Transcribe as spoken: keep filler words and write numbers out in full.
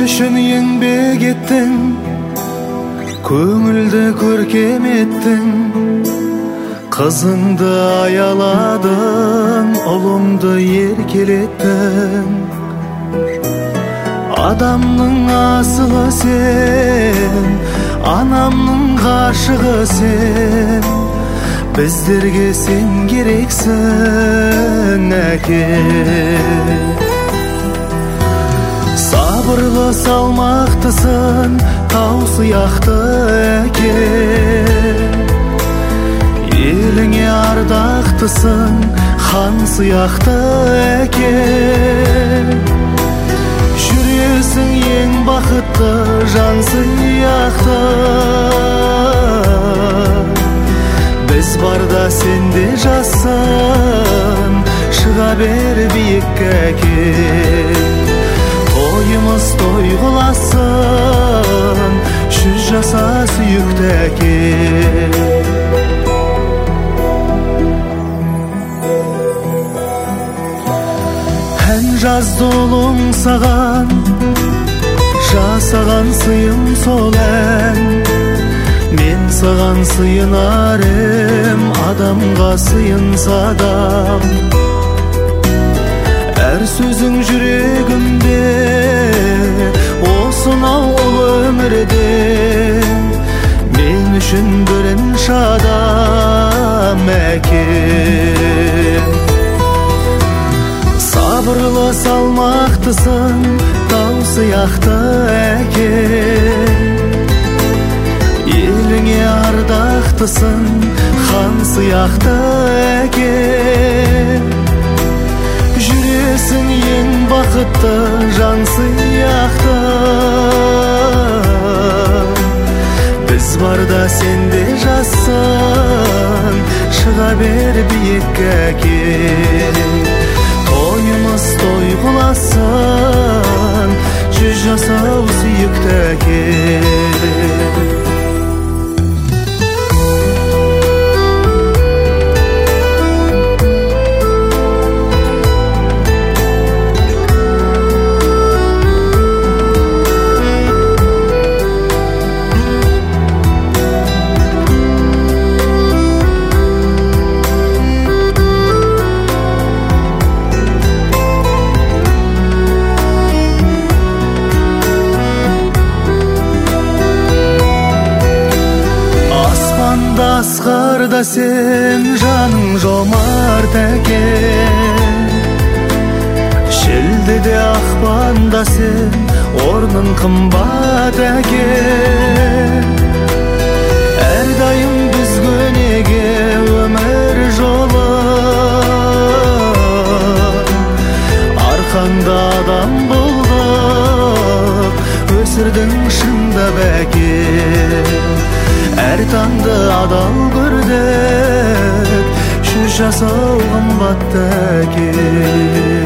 үшін еңбек еттің, көңілді көркем еттің, қызыңды аяладың, ұлыңды еркелеттің. Адамның асылы сен, анамның ғашығы сен, біздерге сен керексің әке. Сабырлы салмақтысың, тау сияқты әке. Еліңе ардақтысың, хан сияқты әке. Жүресің ең бақытты жан сияқты. Біз барда сенде жасын, шыға бер биік әке. Тойымыз той қыласын, жүз жаса сүйікті әке. Ән жазды ұлың саған, жасаған сыйым сол ән. Мен саған сыйынар ем, адамға сыйынса адам. Әр сөзің жүрегімде, осынау ұлы өмірде. Мен үшін бірінші адам әке. Сабырлы салмақтысың, тау сияқты әке. Еліңе ардақтысың, хан сияқты әке. Жүресің ең бақытты жан сияқты. Біз барда сенде жасын, шыға бер биік әке. Тойымыз той қыласын, жүз жасау сүйікті әке. Асқарда сен жаның жомарт әке. Шілдеде ақпанда сен орның қымбат әке. Әрдайым бізге неге өмір жолы, арқаңда адам болдық, өсірдің шындап әке. Әр таңды адал көрдік, жүз жасау қымбатты әке.